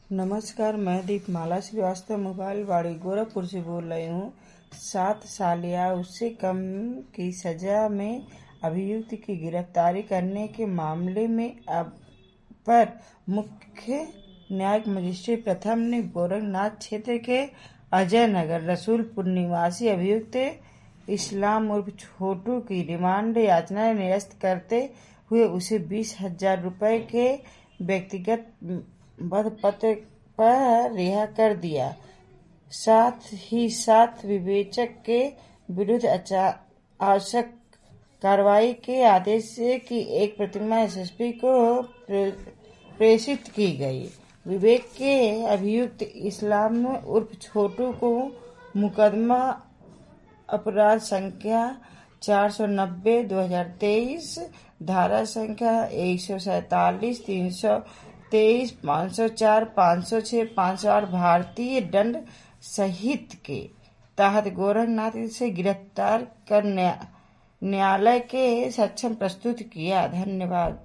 नमस्कार, मैं दीपमाला श्रीवास्तव मोबाइल वाड़ी गोरखपुर से बोल रही हूँ। 7 साल या उससे कम की सजा में अभियुक्त की गिरफ्तारी करने के मामले में अपर मुख्य न्यायिक मजिस्ट्रेट प्रथम ने गोरखनाथ क्षेत्र के अजय नगर रसूलपुर निवासी अभियुक्त इस्लाम उर्फ छोटू की रिमांड याचना निरस्त करते हुए उसे 20,000 रुपये के व्यक्तिगत पत्र पर रिहा कर दिया। साथ ही साथ विवेचक के विरुद्ध आवश्यक कार्रवाई के आदेश की एक प्रतिमा एसएसपी को प्रेषित की गई। विवेक के अभियुक्त इस्लाम उर्फ छोटू को मुकदमा अपराध संख्या 490/2023 धारा संख्या 147, 323, 504, 506, 508 भारतीय दंड संहिता के तहत गोरखनाथ से गिरफ्तार कर न्यायालय के समक्ष प्रस्तुत किया। धन्यवाद।